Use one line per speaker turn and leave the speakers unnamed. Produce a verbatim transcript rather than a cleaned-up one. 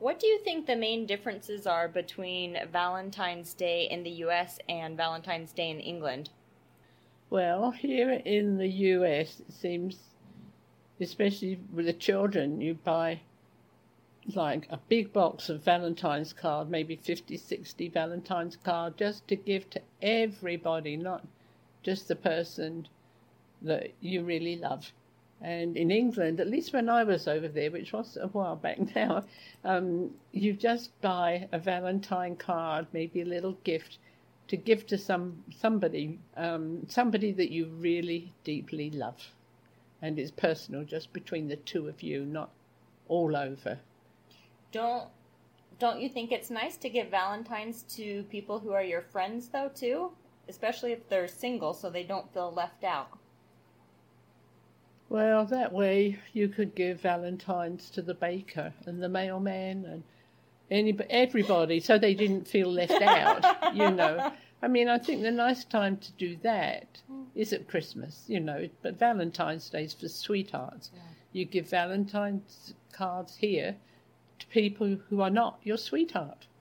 What do you think the main differences are between Valentine's Day in the U S and Valentine's Day in England?
Well, here in the U S, it seems, especially with the children, you buy like a big box of Valentine's card, maybe fifty, sixty Valentine's card, just to give to everybody, not just the person that you really love. And in England, at least when I was over there, which was a while back now, um, you just buy a Valentine card, maybe a little gift, to give to some somebody, um, somebody that you really deeply love. And it's personal, just between the two of you, not all over.
Don't don't you think it's nice to give Valentines to people who are your friends, though, too? Especially if they're single, so they don't feel left out.
Well, that way you could give Valentines to the baker and the mailman and any, everybody, so they didn't feel left out, you know. I mean, I think the nice time to do that is at Christmas, you know, but Valentine's Day is for sweethearts. Yeah. You give Valentine's cards here to people who are not your sweetheart.